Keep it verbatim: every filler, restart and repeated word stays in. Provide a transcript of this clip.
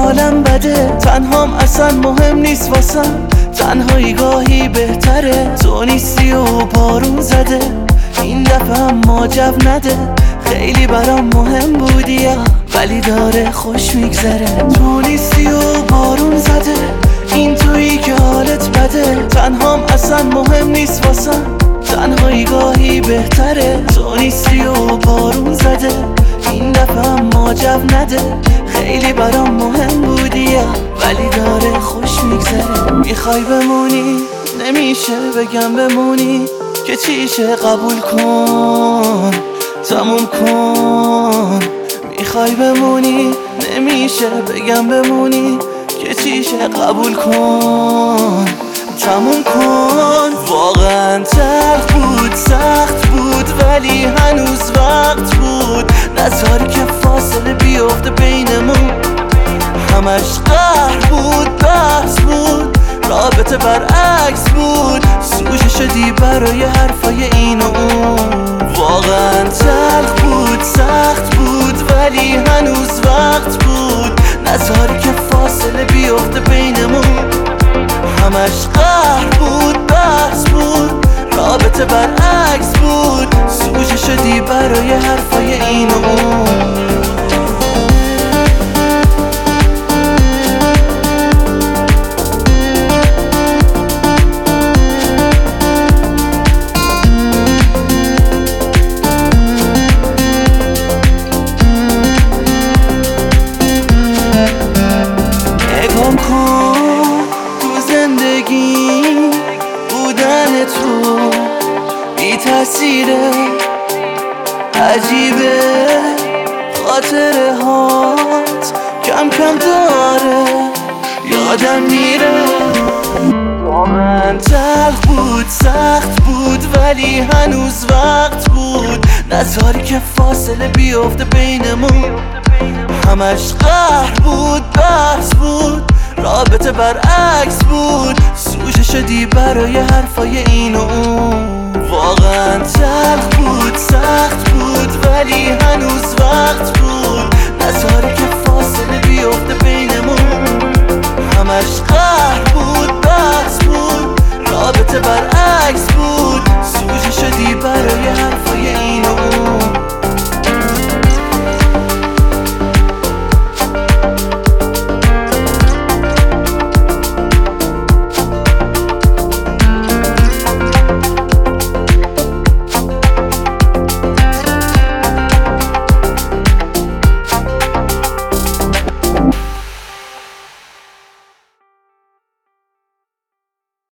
حالم بده، تنهام اصلا مهم نیست واسم، تنهایی گاهی بهتره. تو نیستی و بارون زده، این دفعه هم ماجب نده. خیلی برام مهم بودی یا ولی داره خوش میگذره. تو نیستی و بارون زده، این تویی که حالت بده، تنهام اصلا مهم نیست واسم، تنهایی گاهی بهتره. تو نیستی و بارون زده، این دفعه هم ماجب نده. خیلی برام مهم بودی یا ولی داره خوش میگذره. میخوای بمونی نمیشه بگم بمونی که چیشه، قبول کن تموم کن. میخوای بمونی نمیشه بگم بمونی که چیشه، قبول کن تموم کن. واقعا تلخ بود سخت بود ولی هنوز وقت بود، نذاری که فاصله بیفته بینمون. همش قهر بود بحث بود، رابطه برعکس بود، سوژه شدی برای حرفای این و اون. واقعا تلخ بود سخت بود ولی هنوز وقت بود، نذاری که فاصله بیفته بینمون. همش قهر بود بحث بود، رابطه برعکس بود، سوژه شدی برای حرفای این و اون. نگام کن تو زندگی بودن تو بی تأثیره، عجیبه خاطره هات کم کم داره یادم میره. واقعا تلخ بود سخت بود ولی هنوز وقت بود، نذاری که فاصله بیفته بینمون. همش قهر بود بحث بود، رابطه برعکس بود، سوژه شدی برای حرفای این و اون. واقعا تلخ بود سخت بود ولی هنوز وقت بود، نذاری که فاصله بیفته بینمون. همش قهر بود بحث بود، رابطه برعکس بود، سوژه شدی برای حرفای